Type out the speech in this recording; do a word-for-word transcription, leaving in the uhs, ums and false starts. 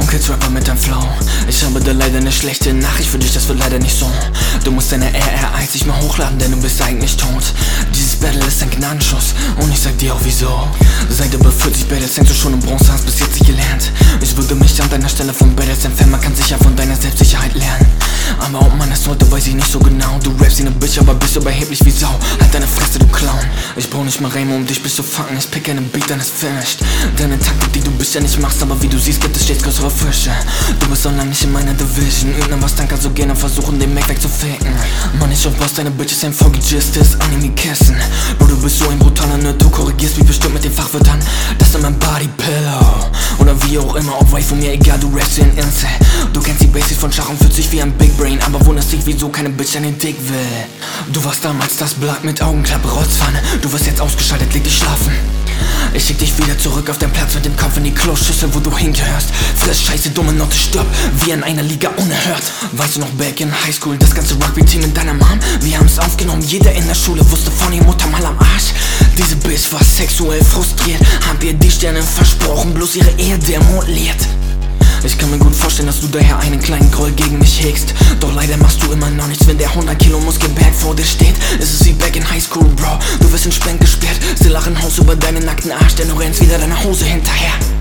Kids-Rapper mit deinem Flow. Ich habe da leider eine schlechte Nachricht für dich, das wird leider nicht so. Du musst deine R R eins nicht mehr hochladen, denn du bist eigentlich tot. Dieses Battle ist ein Gnadenschuss und ich sag dir auch wieso. Seit über vierzig Battles hängst du schon im Bronze, hast bis jetzt nicht gelernt. Ich würde mich an deiner Stelle von Battles entfernen, man kann sicher von deiner Selbstsicherheit lernen. Aber ob man es sollte, weiß ich nicht so genau. Du rappst wie ne Bitch, aber bist überheblich wie Sau. Halt deine Fresse, du Clown. Ich brauch nicht mal Reime, um dich bis zu fucken. Ich pick einen Beat, dann ist finished. Deine Taktik, die du bisher nicht machst, aber wie du siehst, gibt es stets größere Frische. Du bist so lange nicht in meiner Division. Üben was, dann kannst du gerne versuchen, den Mac wegzuficken. Mann, ich boss, deine Bitch ist ein V G Justice, Anime-Kissen. Bro, du bist so ein brutaler Nerd, du korrigierst mich bestimmt mit den Fachwörtern. Das ist mein Body Pillow. Oder wie auch immer, auf Waifu, mir egal, du rappst wie ein Insel. Du kennst die Basics von Schach und fühlst dich wie ein Big Brain, aber wunderst dich, wieso keine Bitch an den Dick will. Du warst damals das Blatt mit Augenklappe, Rotzpfanne. Du wirst jetzt ausgeschaltet, leg dich schlafen. Ich schick dich wieder zurück auf deinen Platz mit dem Kopf in die Kloschüssel, wo du hingehörst. Friss Scheiße, dumme Note, stirb, wie in einer Liga unerhört. Weißt du noch, back in Highschool, das ganze Rugby-Team in deiner Mom? Wir haben's aufgenommen, jeder in der Schule wusste von ihr Mutter mal am Arsch. Diese Bitch war sexuell frustriert, hab ihr die Sterne versprochen, bloß ihre Ehe demoliert. Ich kann mir gut vorstellen, dass du daher einen kleinen Groll gegen mich hegst. Doch leider machst du immer noch nichts, wenn der hundert Kilo Muskelberg vor dir steht. Es ist wie back in Highschool, Bro. Du wirst in Spenk gesperrt, still lach im Haus über deinen nackten Arsch, denn du rennst wieder deiner Hose hinterher.